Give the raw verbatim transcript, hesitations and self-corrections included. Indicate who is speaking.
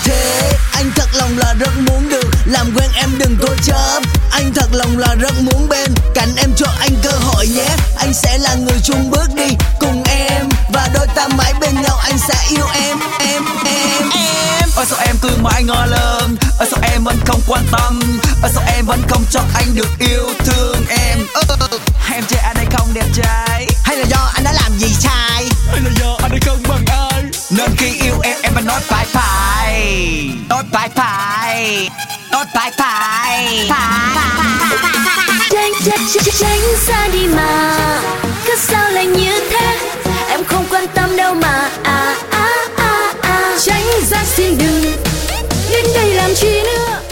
Speaker 1: thế. Anh thật lòng là rất muốn được làm quen em, đừng có chớp. Anh thật lòng là rất muốn bên cạnh em, cho anh cơ hội nhé. Anh sẽ là người chung bước đi cùng em, và đôi ta mãi bên nhau. Anh sẽ yêu em, em, em, em.
Speaker 2: Ôi sao em cứ mãi ngó lơ, ôi sao em vẫn không quan tâm, ôi sao em vẫn không cho anh được yêu thương em. uh, Em chê anh ấy không đẹp trai,
Speaker 1: hay là do anh đã làm gì sai,
Speaker 2: hay là do anh ấy không bằng ai, nên khi yêu em em phải nói phải phải, nói phải phải, nói phải phải,
Speaker 3: Tránh, tránh, tránh, tránh xa đi mà, cứ sao lại như thế. Em không quan tâm đâu mà. À, à, à, à. Tránh ra xin đừng, đến đây làm chi nữa.